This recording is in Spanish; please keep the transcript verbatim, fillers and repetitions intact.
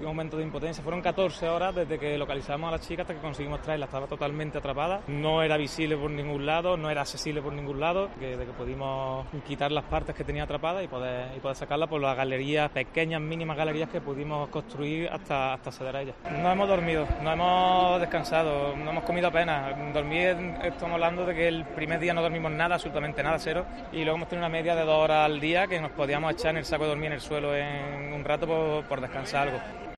un momento de impotencia. Fueron catorce horas desde que localizamos a la chica hasta que conseguimos traerla. Estaba totalmente atrapada, no era visible por ningún lado, no era accesible por ningún lado, que, de que pudimos quitar las partes que tenía atrapadas y poder, y poder sacarla por las galerías, pequeñas, mínimas galerías que pudimos construir hasta, hasta acceder a ella. No hemos dormido, no hemos descansado, no hemos comido apenas. Dormir, estamos hablando de que el primer día no dormimos nada, absolutamente nada, cero, y luego hemos tenido una media de dos horas al día que nos podíamos echar en el saco de dormir en el suelo en un rato por, por descansar algo.